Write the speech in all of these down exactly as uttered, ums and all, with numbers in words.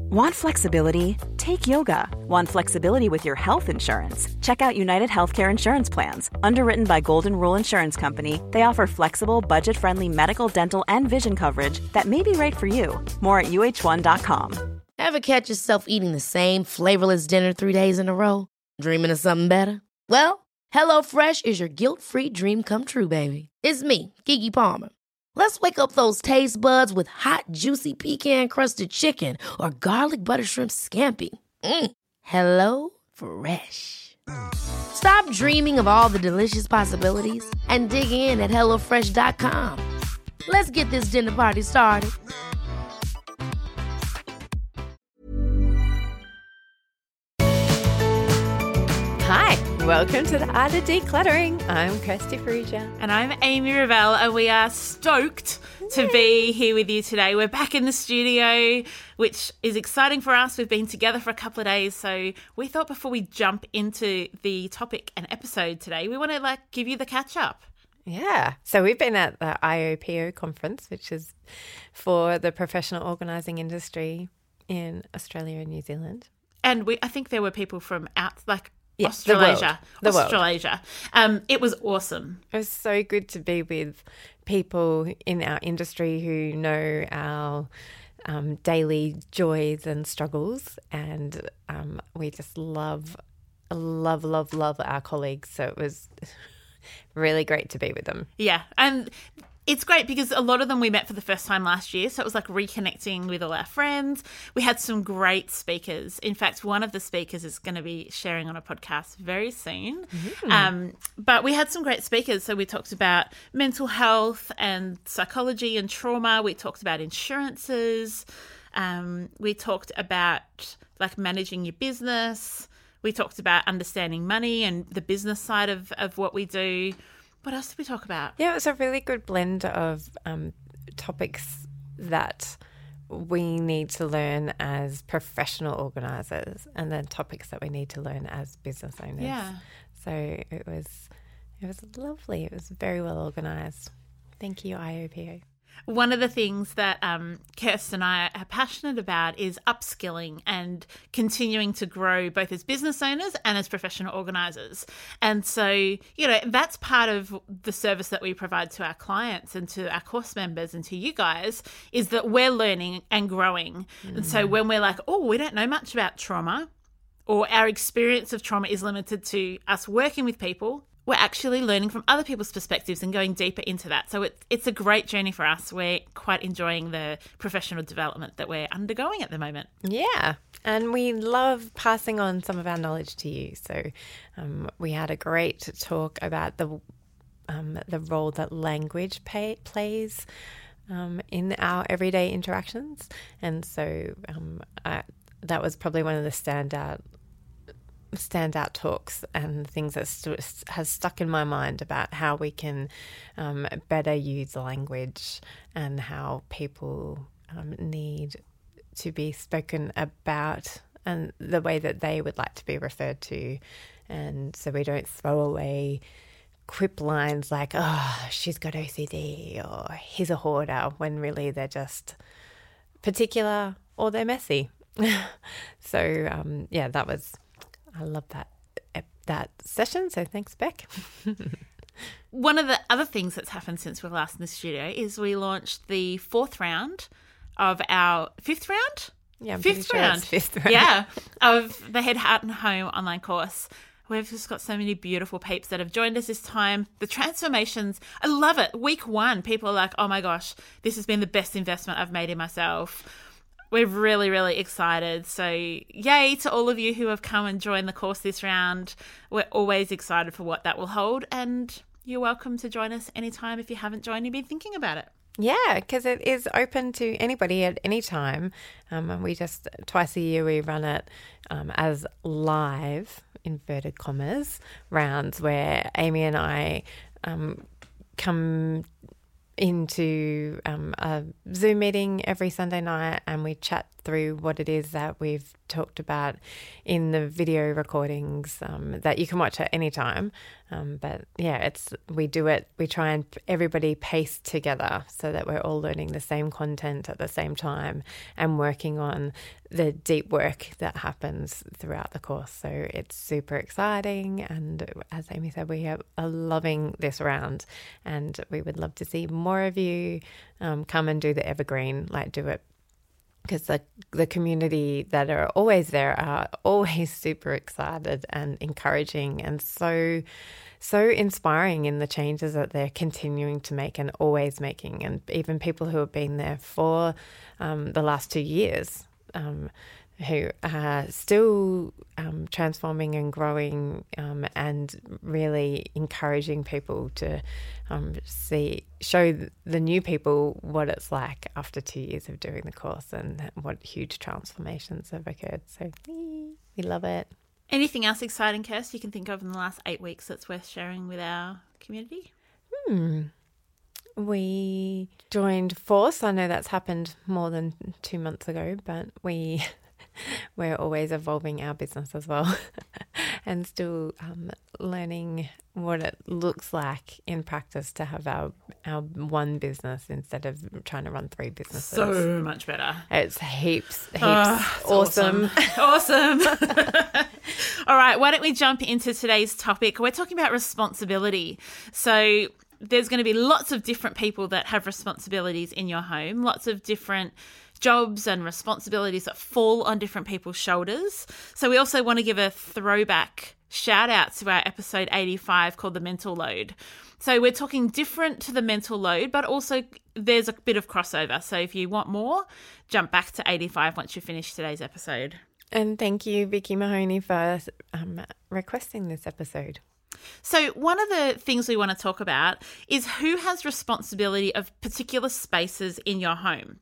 Want flexibility? Take yoga. Want flexibility with your health insurance? Check out United Healthcare Insurance Plans. Underwritten by Golden Rule Insurance Company, they offer flexible, budget-friendly medical, dental, and vision coverage that may be right for you. More at U H one dot com. Ever catch yourself eating the same flavorless dinner three days in a row? Dreaming of something better? Well, HelloFresh is your guilt-free dream come true, baby. It's me, Keke Palmer. Let's wake up those taste buds with hot, juicy pecan-crusted chicken or garlic butter shrimp scampi. Mm. Hello Fresh. Stop dreaming of all the delicious possibilities and dig in at hello fresh dot com. Let's get this dinner party started. Hi, welcome to the Art of Decluttering. I'm Kirsty Farrugia. And I'm Amy Revell, and we are stoked to be here with you today. We're back in the studio, which is exciting for us. We've been together for a couple of days, so we thought before we jump into the topic and episode today, we want to like give you the catch up. Yeah, so we've been at the I O P O conference, which is for the professional organising industry in Australia and New Zealand. And we, I think there were people from out, like, Yeah, Australasia. The world. The Australasia. Um, it was awesome. It was so good to be with people in our industry who know our um, daily joys and struggles, and um, we just love, love, love, love our colleagues. So it was really great to be with them. Yeah, and it's great because a lot of them we met for the first time last year, so it was like reconnecting with all our friends. We had some great speakers. In fact, one of the speakers is going to be sharing on a podcast very soon. Mm. Um, but we had some great speakers. So we talked about mental health and psychology and trauma. We talked about insurances. Um, we talked about like managing your business. We talked about understanding money and the business side of, of what we do. What else did we talk about? Yeah, it was a really good blend of um, topics that we need to learn as professional organisers, and then topics that we need to learn as business owners. Yeah. So it was it was lovely. It was very well organised. Thank you, I O P O. One of the things that um, Kirsten and I are passionate about is upskilling and continuing to grow both as business owners and as professional organisers. And so, you know, that's part of the service that we provide to our clients and to our course members and to you guys, is that we're learning and growing. Mm. And so when we're like, oh, we don't know much about trauma, or our experience of trauma is limited to us working with people, we're actually learning from other people's perspectives and going deeper into that. So it, it's a great journey for us. We're quite enjoying the professional development that we're undergoing at the moment. Yeah, and we love passing on some of our knowledge to you. So um, we had a great talk about the um, the role that language pay, plays um, in our everyday interactions. And so um, I, that was probably one of the standout standout talks and things that st- has stuck in my mind about how we can um, better use language and how people um, need to be spoken about and the way that they would like to be referred to. And so we don't throw away quip lines like, oh, she's got O C D or he's a hoarder, when really they're just particular or they're messy. So, um, yeah, that was... I love that that session, so thanks, Beck. One of the other things that's happened since we were last in the studio is we launched the fourth round of our fifth round? Yeah, I'm fifth sure round. it's fifth round. Yeah, of the Head, Heart and Home online course. We've just got so many beautiful peeps that have joined us this time. The transformations, I love it. Week one, people are like, oh my gosh, this has been the best investment I've made in myself. We're really, really excited. So yay to all of you who have come and joined the course this round. We're always excited for what that will hold. And you're welcome to join us anytime if you haven't joined and you've been thinking about it. Yeah, because it is open to anybody at any time. Um, and we just, twice a year, we run it um, as live, inverted commas, rounds where Amy and I um, come into um, a Zoom meeting every Sunday night, and we chat through what it is that we've talked about in the video recordings um, that you can watch at any time. Um, but yeah, it's we do it. We try and everybody pace together so that we're all learning the same content at the same time and working on the deep work that happens throughout the course. So it's super exciting. And as Amy said, we are, are loving this round, and we would love to see more of you um, come and do the evergreen, like do it. Because the, the community that are always there are always super excited and encouraging and so, so inspiring in the changes that they're continuing to make and always making. And even people who have been there for um, the last two years um, who are still um, transforming and growing um, and really encouraging people to um, see, show the new people what it's like after two years of doing the course and what huge transformations have occurred. So we love it. Anything else exciting, Kirst, you can think of in the last eight weeks that's worth sharing with our community? Hmm. We joined Force. I know that's happened more than two months ago, but we... we're always evolving our business as well and still um, learning what it looks like in practice to have our our one business instead of trying to run three businesses. So much better. It's heaps, heaps oh, awesome. Awesome. awesome. All right, why don't we jump into today's topic? We're talking about responsibility. So there's going to be lots of different people that have responsibilities in your home, lots of different jobs and responsibilities that fall on different people's shoulders. So we also want to give a throwback shout out to our episode eighty-five called The Mental Load. So we're talking different to the mental load, but also there's a bit of crossover. So if you want more, jump back to eighty-five once you finish today's episode. And thank you, Vicky Mahoney, for um, requesting this episode. So one of the things we want to talk about is who has responsibility of particular spaces in your home.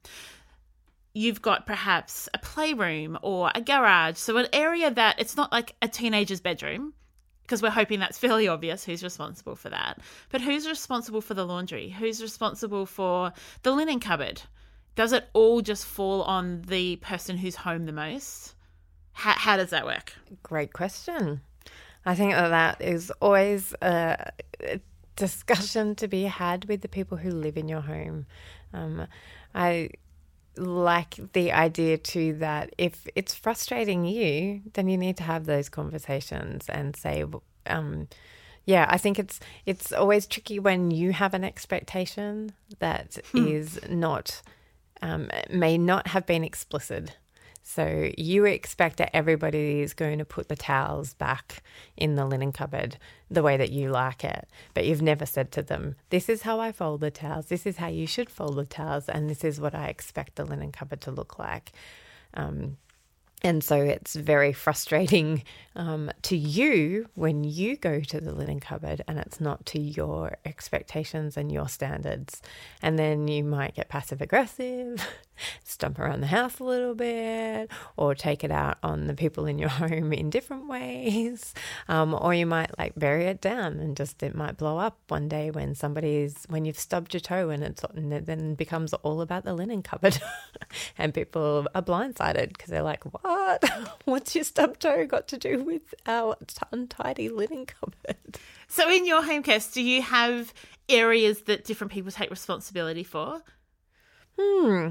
You've got perhaps a playroom or a garage, so an area that it's not like a teenager's bedroom, because we're hoping that's fairly obvious who's responsible for that. But who's responsible for the laundry? Who's responsible for the linen cupboard? Does it all just fall on the person who's home the most? How, how does that work? Great question. I think that that is always a discussion to be had with the people who live in your home. Um, I... like the idea too that if it's frustrating you, then you need to have those conversations and say, um, yeah, I think it's it's always tricky when you have an expectation that hmm. is not, um, may not have been explicit. So you expect that everybody is going to put the towels back in the linen cupboard the way that you like it, but you've never said to them, this is how I fold the towels, this is how you should fold the towels, and this is what I expect the linen cupboard to look like. Um, And so it's very frustrating um, to you when you go to the linen cupboard and it's not to your expectations and your standards. And then you might get passive aggressive, stomp around the house a little bit, or take it out on the people in your home in different ways. Um, or you might like bury it down and just it might blow up one day when somebody's, when you've stubbed your toe and, it's, and it then becomes all about the linen cupboard. And people are blindsided because they're like, what? What? What's your stub toe got to do with our untidy linen cupboard? So in your home, Kirst, do you have areas that different people take responsibility for? Hmm.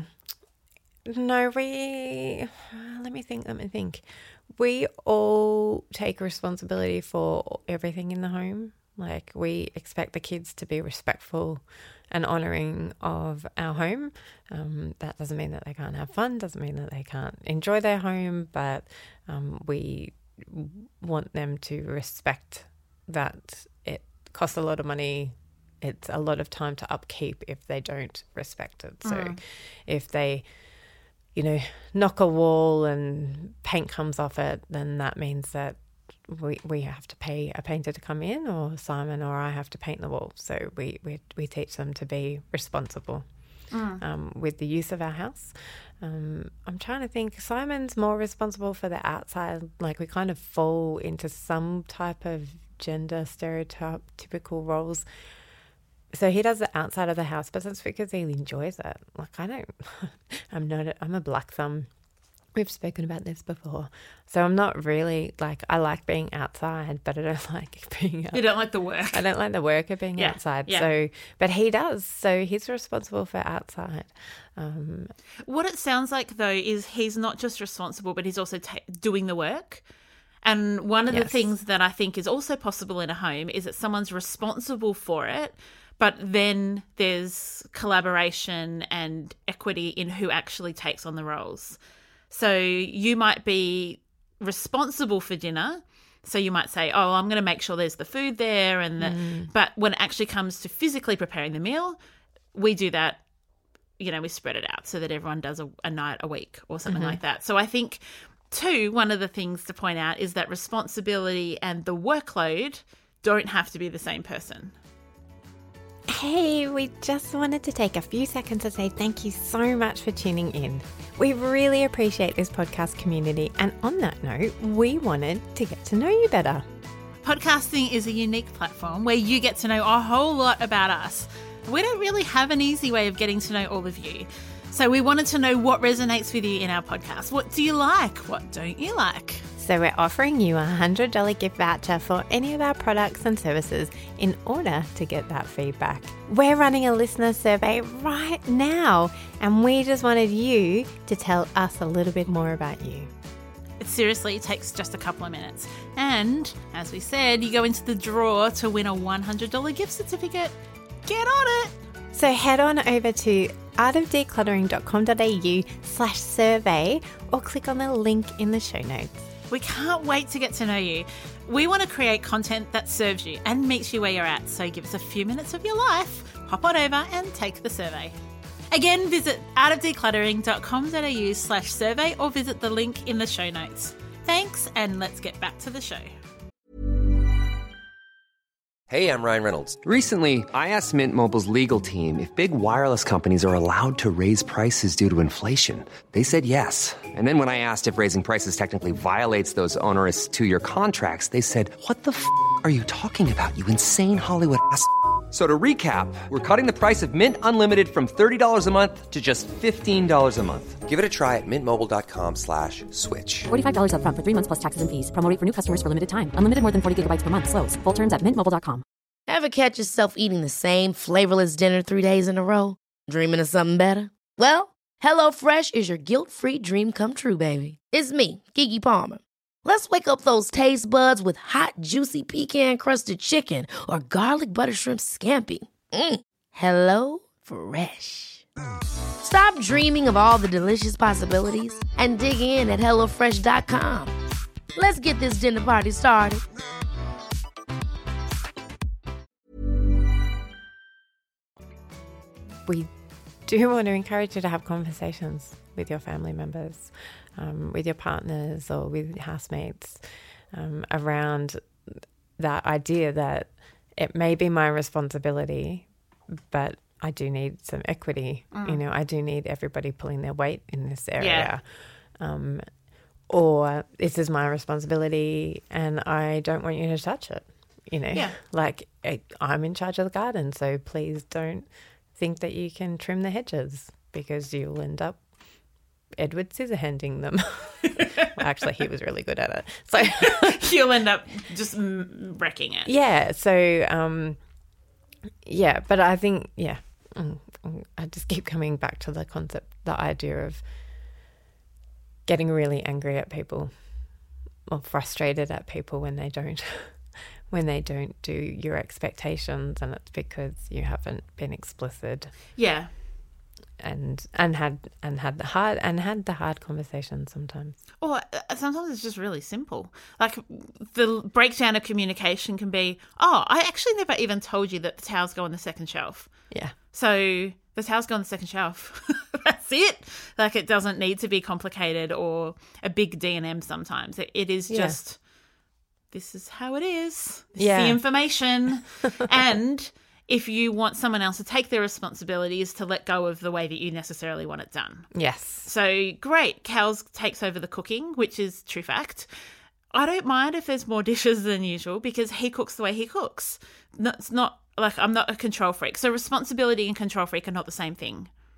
No, we... Let me think, let me think. We all take responsibility for everything in the home. Like, we expect the kids to be respectful and honouring of our home. Um, that doesn't mean that they can't have fun, doesn't mean that they can't enjoy their home, but um, we want them to respect that it costs a lot of money. It's a lot of time to upkeep if they don't respect it. So mm. if they, you know, knock a wall and paint comes off it, then that means that we we have to pay a painter to come in, or Simon or I have to paint the wall. So we we, we teach them to be responsible mm. um, with the use of our house. Um, I'm trying to think. Simon's more responsible for the outside. Like, we kind of fall into some type of gender stereotype, typical roles. So he does the outside of the house, but that's because he enjoys it. Like, I don't, I'm not, a, I'm a black thumb. we've spoken about this before. So I'm not really like, I like being outside, but I don't like being out. You don't like the work. I don't like the work of being Yeah, outside. yeah. So, but he does. So he's responsible for outside. Um, What it sounds like, though, is he's not just responsible, but he's also ta- doing the work. And one of the Yes. things that I think is also possible in a home is that someone's responsible for it, but then there's collaboration and equity in who actually takes on the roles. So you might be responsible for dinner. So you might say, oh, I'm going to make sure there's the food there. and the, Mm. But when it actually comes to physically preparing the meal, we do that, you know, we spread it out so that everyone does a, a night a week or something Mm-hmm. like that. So I think, too, one of the things to point out is that responsibility and the workload don't have to be the same person. Hey, we just wanted to take a few seconds to say thank you so much for tuning in. We really appreciate this podcast community, and on that note, we wanted to get to know you better. Podcasting is a unique platform where you get to know a whole lot about us. We don't really have an easy way of getting to know all of you. So we wanted to know what resonates with you in our podcast. What do you like? What don't you like? So we're offering you a one hundred dollars gift voucher for any of our products and services in order to get that feedback. We're running a listener survey right now, and we just wanted you to tell us a little bit more about you. It seriously takes just a couple of minutes. And as we said, you go into the draw to win a one hundred dollars gift certificate. Get on it. So head on over to artofdecluttering.com.au slash survey or click on the link in the show notes. We can't wait to get to know you. We want to create content that serves you and meets you where you're at. So give us a few minutes of your life, hop on over and take the survey. Again, visit artofdecluttering.com.au slash survey or visit the link in the show notes. Thanks, and let's get back to the show. Hey, I'm Ryan Reynolds. Recently, I asked Mint Mobile's legal team if big wireless companies are allowed to raise prices due to inflation. They said yes. And then when I asked if raising prices technically violates those onerous two-year contracts, they said, what the f*** are you talking about, you insane Hollywood ass f- So to recap, we're cutting the price of Mint Unlimited from thirty dollars a month to just fifteen dollars a month. Give it a try at mintmobile.com slash switch. forty-five dollars up front for three months plus taxes and fees. Promo rate for new customers for limited time. Unlimited more than forty gigabytes per month. Slows full terms at mint mobile dot com. Ever catch yourself eating the same flavorless dinner three days in a row? Dreaming of something better? Well, HelloFresh is your guilt-free dream come true, baby. It's me, Keke Palmer. Let's wake up those taste buds with hot, juicy pecan-crusted chicken or garlic butter shrimp scampi. Mm. Hello Fresh. Stop dreaming of all the delicious possibilities and dig in at hello fresh dot com. Let's get this dinner party started. We do want to encourage you to have conversations with your family members, um, with your partners or with housemates um, around that idea that it may be my responsibility, but I do need some equity. Mm. You know, I do need everybody pulling their weight in this area. Yeah. Um, or this is my responsibility and I don't want you to touch it. You know, Yeah. like I, I'm in charge of the garden, so please don't think that you can trim the hedges because you'll end up Edward Scissorhanding them. Well, actually, he was really good at it. So You'll end up just mm, wrecking it. yeah, so um, yeah, but I think yeah, mm, mm, I just keep coming back to the concept, the idea of getting really angry at people or frustrated at people when they don't. when they don't do your expectations, and it's because you haven't been explicit Yeah. and and had and had the hard and had the hard conversations sometimes. Or uh, sometimes it's just really simple. Like the breakdown of communication can be, oh, I actually never even told you that the towels go on the second shelf. Yeah. So the towels go on the second shelf. That's it. Like it doesn't need to be complicated or a big D and M sometimes. It, it is Yeah. just, this is how it is. This Yeah. is the information. And if you want someone else to take their responsibilities, to let go of the way that you necessarily want it done. Yes. So great, Cal's takes over the cooking, which is true fact. I don't mind if there's more dishes than usual because he cooks the way he cooks. No, it's not like I'm not a control freak. So responsibility and control freak are not the same thing.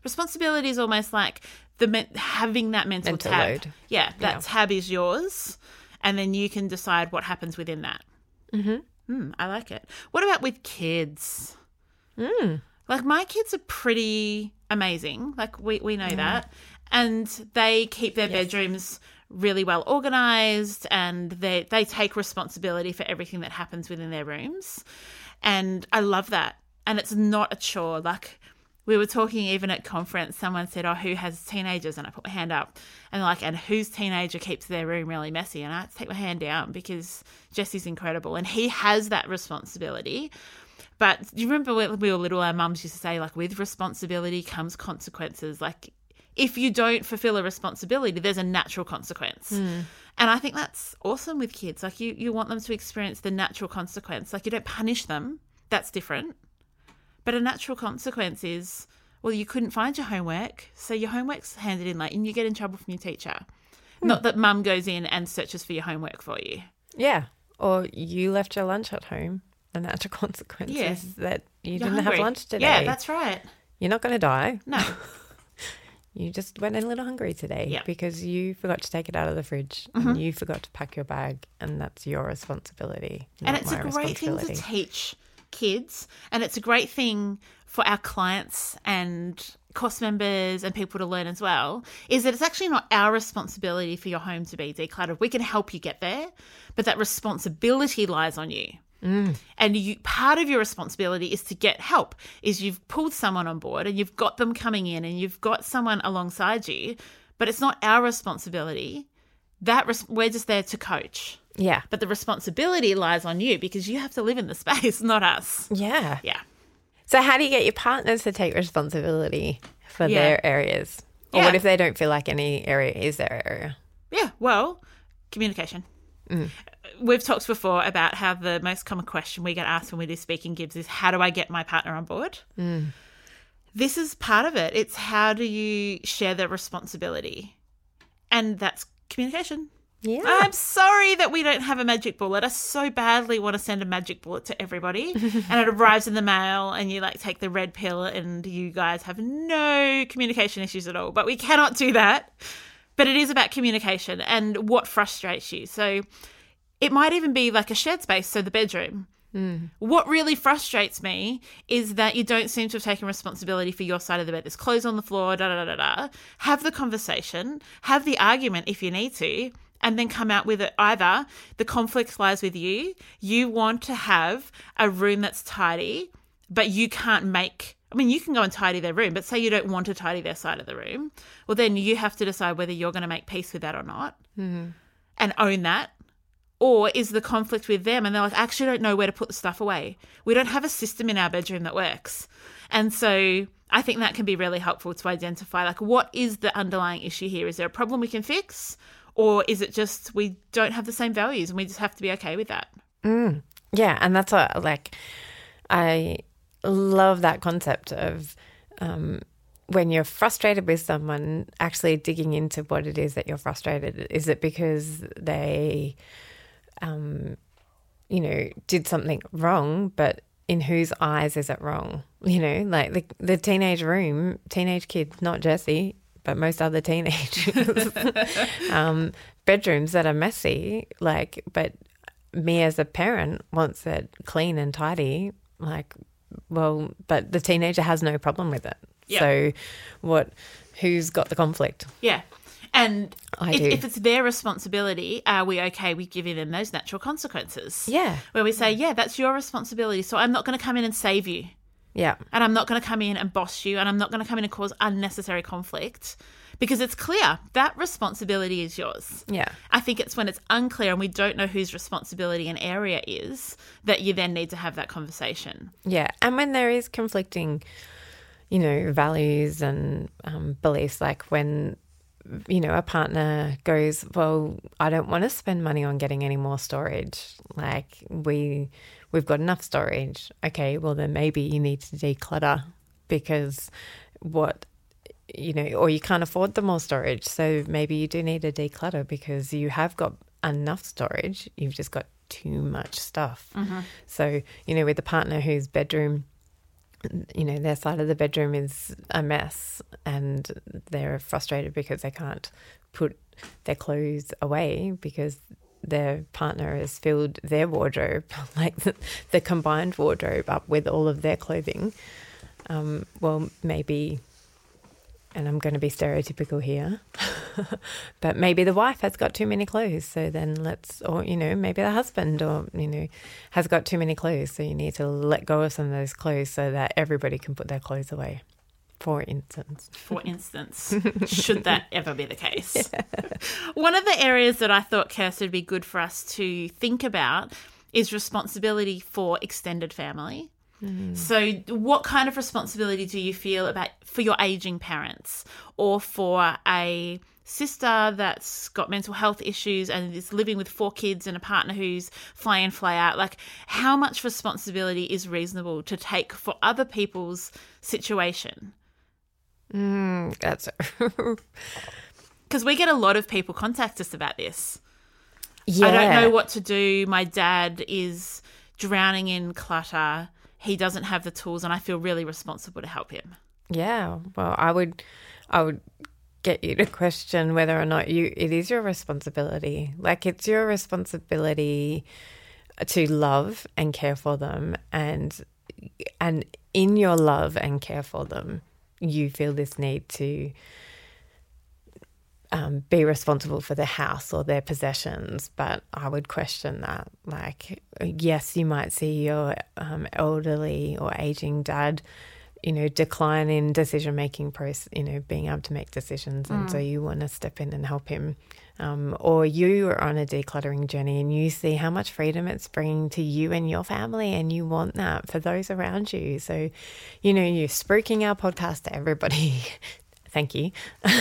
Responsibility is almost like the men- having that mental, Mental tab. load. Yeah, that Yeah. tab is yours, and then you can decide what happens within that. Mm-hmm. Mm, I like it. What about with kids? Mm. Like my kids are pretty amazing. Like we, we know that. And they keep their Yes. bedrooms really well organised, and they, they take responsibility for everything that happens within their rooms. And I love that. And it's not a chore. Like we were talking even at conference, someone said, oh, who has teenagers? And I put my hand up. And they're like, and whose teenager keeps their room really messy? And I had to take my hand down because Jesse's incredible. And he has that responsibility. But do you remember when we were little, our mums used to say, like, with responsibility comes consequences. Like, if you don't fulfill a responsibility, there's a natural consequence. Mm. And I think that's awesome with kids. Like, you, you want them to experience the natural consequence. Like, you don't punish them. That's different. But a natural consequence is, well, you couldn't find your homework, so your homework's handed in late and you get in trouble from your teacher. Mm. Not that mum goes in and searches for your homework for you. Yeah. Or you left your lunch at home. The natural consequence Yeah. is that you You're didn't hungry. have lunch today. Yeah, that's right. You're not going to die. No. You just went a little hungry today Yeah. because you forgot to take it out of the fridge Mm-hmm. and you forgot to pack your bag, and that's your responsibility. And not it's my a great thing to responsibility. teach kids, and it's a great thing for our clients and course members and people to learn as well, is that it's actually not our responsibility for your home to be decluttered. We can help you get there, but that responsibility lies on you. Mm. And you, part of your responsibility is to get help, is you've pulled someone on board and you've got them coming in and you've got someone alongside you, but it's not our responsibility. That res- we're just there to coach. Yeah. But the responsibility lies on you because you have to live in the space, not us. Yeah. Yeah. So how do you get your partners to take responsibility for Yeah. their areas? Or Yeah. what if they don't feel like any area is their area? Yeah, well, communication. Mm. We've talked before about how the most common question we get asked when we do speaking gigs is, how do I get my partner on board? Mm. This is part of it. It's how do you share the responsibility? And that's communication. Yeah. I'm sorry that we don't have a magic bullet. I so badly want to send a magic bullet to everybody and it arrives in the mail and you like take the red pill and you guys have no communication issues at all. But we cannot do that. But it is about communication and what frustrates you. So it might even be like a shared space, so the bedroom. Mm. What really frustrates me is that you don't seem to have taken responsibility for your side of the bed. There's clothes on the floor, da da da da da. Have the conversation, have the argument if you need to, and then come out with it. Either the conflict lies with you, you want to have a room that's tidy, but you can't make, I mean, you can go and tidy their room, but say you don't want to tidy their side of the room, well, then you have to decide whether you're going to make peace with that or not mm-hmm. and own that. Or is the conflict with them and they're like, I actually don't know where to put the stuff away. We don't have a system in our bedroom that works. And so I think that can be really helpful to identify, like, what is the underlying issue here? Is there a problem we can fix? Or is it just we don't have the same values and we just have to be okay with that? Mm. Yeah, and that's what, like, I love that concept of um, when you're frustrated with someone, actually digging into what it is that you're frustrated. Is it because they, um, you know, did something wrong, but in whose eyes is it wrong? You know, like the, the teenage room, teenage kids, not Jesse, but most other teenagers, um, bedrooms that are messy, like, but me as a parent wants it clean and tidy, like, well, but the teenager has no problem with it. Yeah. So what, who's got the conflict? Yeah. And I if, do. if it's their responsibility, are we okay with giving them those natural consequences? Yeah. Where we say, yeah, that's your responsibility. So I'm not going to come in and save you. Yeah. And I'm not going to come in and boss you, and I'm not going to come in and cause unnecessary conflict, because it's clear that responsibility is yours. Yeah. I think it's when it's unclear and we don't know whose responsibility an area is that you then need to have that conversation. Yeah. And when there is conflicting, you know, values and um, beliefs, like when, you know, a partner goes, well, I don't want to spend money on getting any more storage. Like we, we've got enough storage. Okay, well then maybe you need to declutter because what, you know, or you can't afford the more storage. So maybe you do need to declutter because you have got enough storage. You've just got too much stuff. Mm-hmm. So, you know, with a partner whose bedroom you know, their side of the bedroom is a mess and they're frustrated because they can't put their clothes away because their partner has filled their wardrobe, like the, the combined wardrobe, up with all of their clothing. Um, well, maybe, and I'm going to be stereotypical here, but maybe the wife has got too many clothes. So then let's, or, you know, maybe the husband or, you know, has got too many clothes. So you need to let go of some of those clothes so that everybody can put their clothes away. For instance. For instance, should that ever be the case. Yeah. One of the areas that I thought, Kirst, would be good for us to think about is responsibility for extended family. Mm. So what kind of responsibility do you feel about for your aging parents or for a sister that's got mental health issues and is living with four kids and a partner who's fly in, fly out? Like, how much responsibility is reasonable to take for other people's situation? Mm, that's because we get a lot of people contact us about this. Yeah. I don't know what to do. My dad is drowning in clutter. He doesn't have the tools, and I feel really responsible to help him. Yeah. Well, I would, I would get you to question whether or not you it is your responsibility. Like, it's your responsibility to love and care for them, and and in your love and care for them, you feel this need to um, be responsible for their house or their possessions. But I would question that. Like, yes, you might see your um, elderly or aging dad, you know, decline in decision-making process, you know, being able to make decisions. And mm. so you want to step in and help him. Um, or you are on a decluttering journey and you see how much freedom it's bringing to you and your family, and you want that for those around you. So, you know, you're spruiking our podcast to everybody. Thank you.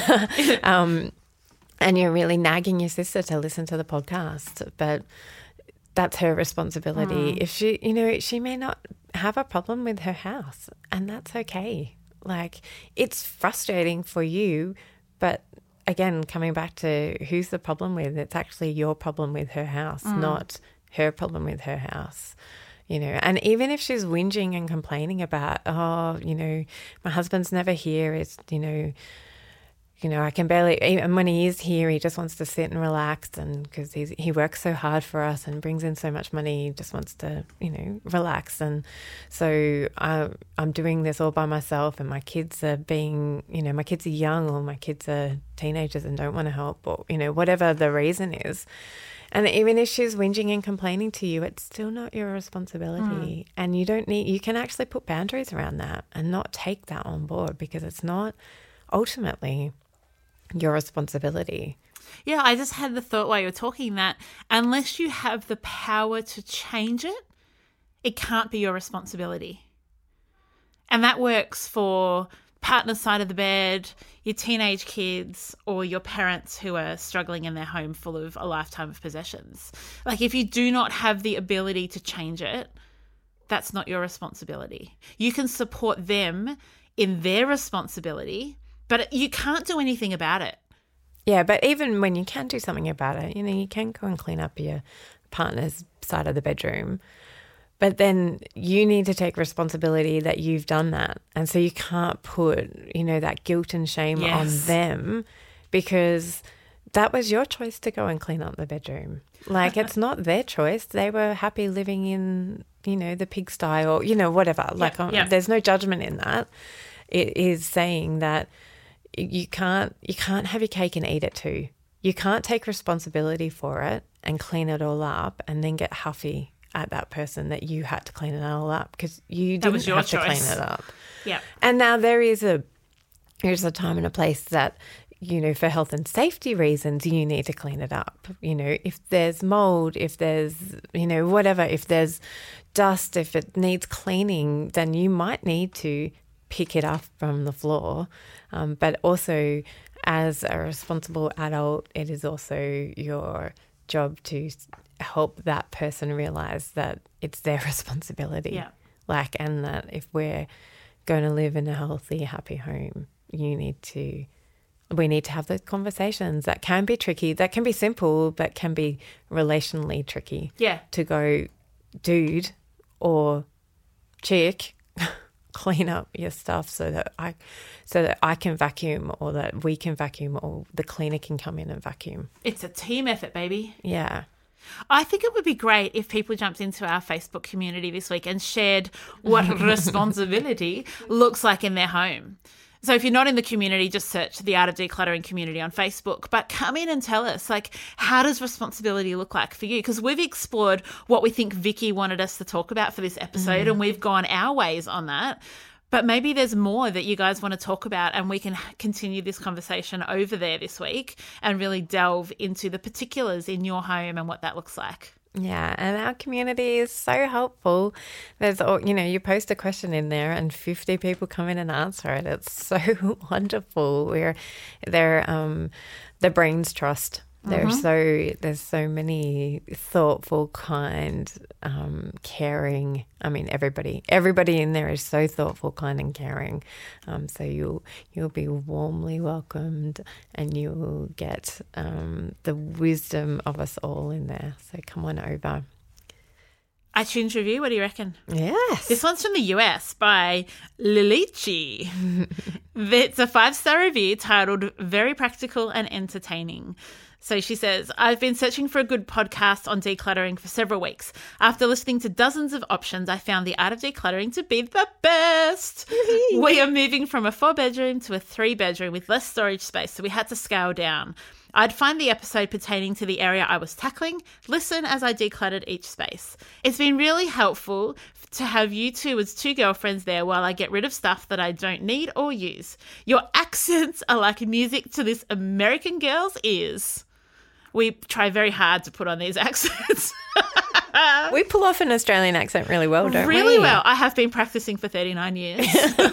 um, and you're really nagging your sister to listen to the podcast, but that's her responsibility. Mm. If she, you know, she may not have a problem with her house, and that's okay. Like, it's frustrating for you, but again, coming back to who's the problem with, it's actually your problem with her house, mm. not her problem with her house. You know, and even if she's whinging and complaining about, oh, you know, my husband's never here, it's, you know, you know, I can barely, and when he is here, he just wants to sit and relax, and because he's he works so hard for us and brings in so much money, he just wants to, you know, relax. And so I, I'm doing this all by myself, and my kids are being, you know, my kids are young, or my kids are teenagers and don't want to help, or, you know, whatever the reason is. And even if she's whinging and complaining to you, it's still not your responsibility. Mm. And you don't need, you can actually put boundaries around that and not take that on board, because it's not ultimately your responsibility. Yeah, I just had the thought while you were talking that unless you have the power to change it, it can't be your responsibility. And that works for partner's side of the bed, your teenage kids, or your parents who are struggling in their home full of a lifetime of possessions. Like, if you do not have the ability to change it, that's not your responsibility. You can support them in their responsibility, but you can't do anything about it. Yeah, but even when you can do something about it, you know, you can go and clean up your partner's side of the bedroom, but then you need to take responsibility that you've done that. And so you can't put, you know, that guilt and shame yes. on them, because that was your choice to go and clean up the bedroom. Like, it's not their choice. They were happy living in, you know, the pigsty, or, you know, whatever. Like, yeah, yeah. There's no judgment in that. It is saying that you can't you can't have your cake and eat it too. You can't take responsibility for it and clean it all up and then get huffy at that person that you had to clean it all up, because you didn't have choice. to clean it up. Yeah. And now there is a there's a time and a place that, you know, for health and safety reasons, you need to clean it up. You know, if there's mold, if there's, you know, whatever, if there's dust, if it needs cleaning, then you might need to pick it up from the floor. Um, but also, as a responsible adult, it is also your job to help that person realize that it's their responsibility. Yeah. Like, and that if we're going to live in a healthy, happy home, you need to, we need to have those conversations that can be tricky, that can be simple, but can be relationally tricky. Yeah. To go, dude or chick, clean up your stuff so that I so that I can vacuum, or that we can vacuum, or the cleaner can come in and vacuum. It's a team effort, baby. Yeah. I think it would be great if people jumped into our Facebook community this week and shared what responsibility looks like in their home. So if you're not in the community, just search the Art of Decluttering community on Facebook. But come in and tell us, like, how does responsibility look like for you? Because we've explored what we think Vicky wanted us to talk about for this episode, mm. and we've gone our ways on that. But maybe there's more that you guys want to talk about, and we can continue this conversation over there this week and really delve into the particulars in your home and what that looks like. Yeah, and our community is so helpful. There's, all you know, you post a question in there and fifty people come in and answer it. It's so wonderful. We're, they're, um, the brains trust. There's mm-hmm. so there's so many thoughtful, kind, um, caring. I mean, everybody everybody in there is so thoughtful, kind, and caring. Um, so you'll you'll be warmly welcomed, and you'll get um, the wisdom of us all in there. So come on over. iTunes review, what do you reckon? Yes. This one's from the U S by Lilichi. It's a five-star review titled Very Practical and Entertaining. So she says, I've been searching for a good podcast on decluttering for several weeks. After listening to dozens of options, I found The Art of Decluttering to be the best. We are moving from a four-bedroom to a three-bedroom with less storage space, so we had to scale down. I'd find the episode pertaining to the area I was tackling, listen as I decluttered each space. It's been really helpful to have you two as two girlfriends there while I get rid of stuff that I don't need or use. Your accents are like music to this American girl's ears. We try very hard to put on these accents. We pull off an Australian accent really well, don't really we? Really well. I have been practicing for thirty-nine years.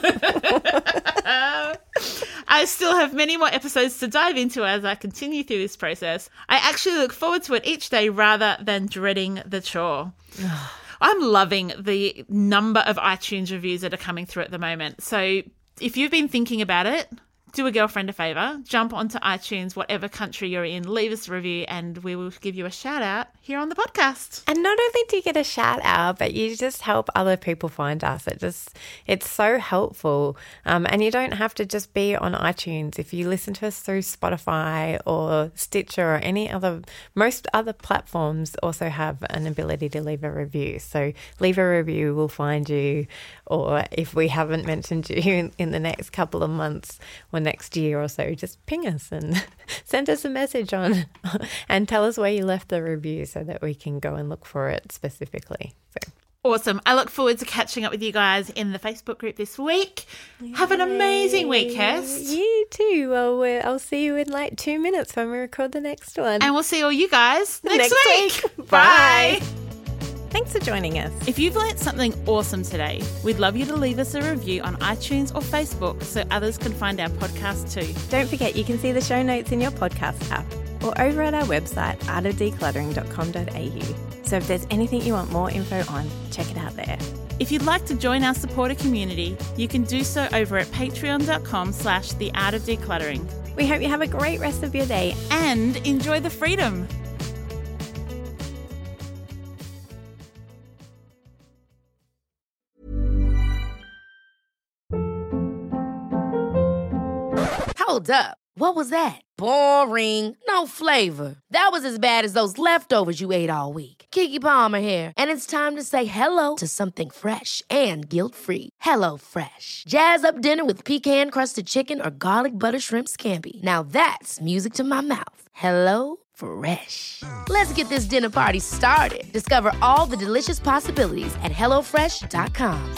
I still have many more episodes to dive into as I continue through this process. I actually look forward to it each day rather than dreading the chore. I'm loving the number of iTunes reviews that are coming through at the moment. So if you've been thinking about it, do a girlfriend a favour, jump onto iTunes, whatever country you're in, leave us a review, and we will give you a shout out here on the podcast. And not only do you get a shout out, but you just help other people find us. It just, it's so helpful. Um, and you don't have to just be on iTunes. If you listen to us through Spotify or Stitcher or any other, most other platforms also have an ability to leave a review. So leave a review, we'll find you. Or if we haven't mentioned you in, in the next couple of months, when next year or so, just ping us and send us a message on and tell us where you left the review so that we can go and look for it specifically. So. Awesome. I look forward to catching up with you guys in the Facebook group this week. Yay. Have an amazing week, Kirst. You too. Well, we're, I'll see you in like two minutes when we record the next one. And we'll see all you guys next, next week. week. Bye. Bye. Thanks for joining us. If you've learnt something awesome today, we'd love you to leave us a review on iTunes or Facebook so others can find our podcast too. Don't forget you can see the show notes in your podcast app or over at our website, art of decluttering dot com dot a u. So if there's anything you want more info on, check it out there. If you'd like to join our supporter community, you can do so over at patreon.com slash the art of decluttering. We hope you have a great rest of your day and enjoy the freedom. Hold up. What was that? Boring. No flavor. That was as bad as those leftovers you ate all week. Keke Palmer here, and it's time to say hello to something fresh and guilt-free. Hello Fresh. Jazz up dinner with pecan-crusted chicken or garlic butter shrimp scampi. Now that's music to my mouth. Hello Fresh. Let's get this dinner party started. Discover all the delicious possibilities at hello fresh dot com.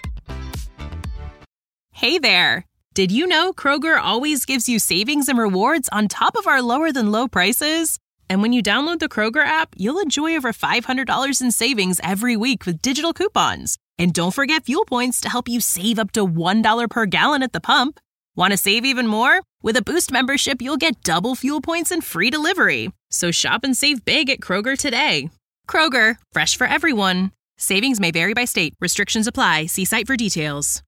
Hey there. Did you know Kroger always gives you savings and rewards on top of our lower-than-low prices? And when you download the Kroger app, you'll enjoy over five hundred dollars in savings every week with digital coupons. And don't forget fuel points to help you save up to one dollar per gallon at the pump. Want to save even more? With a Boost membership, you'll get double fuel points and free delivery. So shop and save big at Kroger today. Kroger, fresh for everyone. Savings may vary by state. Restrictions apply. See site for details.